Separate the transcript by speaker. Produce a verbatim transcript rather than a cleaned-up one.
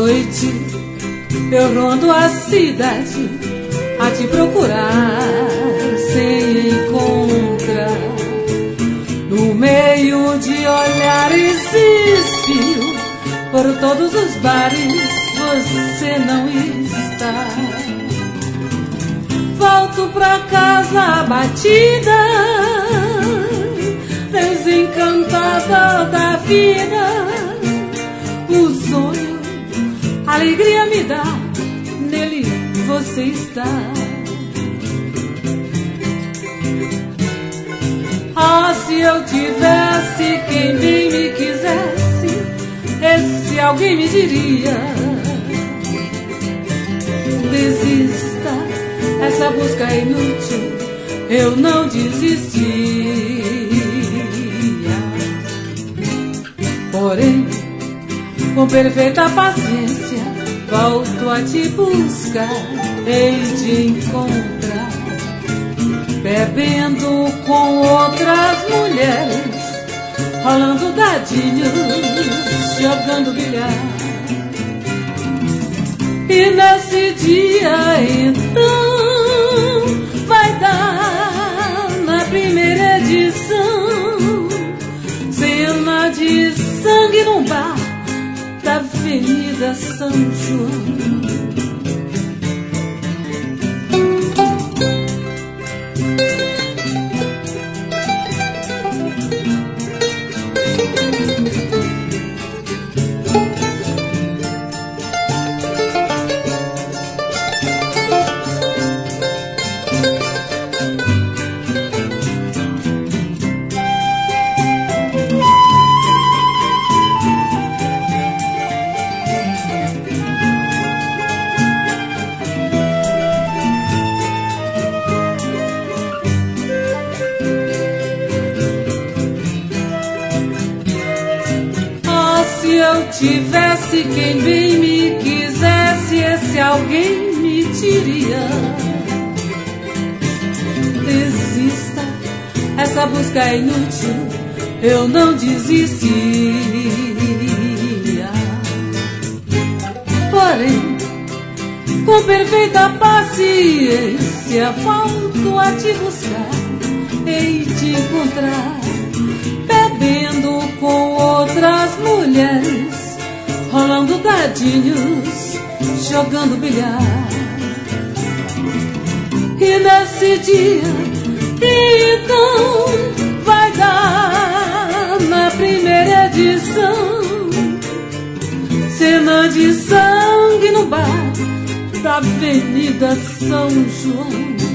Speaker 1: noite eu rondo a cidade a te procurar sem encontrar. No meio de olhares espio por todos os bares, você não está. Volto pra casa abatida, desencantada da vida. O sonho, a alegria me dá, nele você está. Ah, se eu tivesse quem bem me quisesse, esse alguém me diria: desista, essa busca é inútil, eu não desistia. Porém, com perfeita paciência, volto a te buscar, hei de encontrar, bebendo com outras mulheres, rolando dadinhos, jogando bilhar. E nesse dia então vai dar na primeira edição cena de sangue num bar da Avenida São João. Tivesse quem bem me quisesse, esse alguém me diria: desista, essa busca é inútil, eu não desistia. Porém, com perfeita paciência, volto a te buscar, hei de encontrar, bebendo com outras mulheres, rolando dadinhos, jogando bilhar. E nesse dia, então, vai dar na primeira edição cena de sangue no bar da Avenida São João.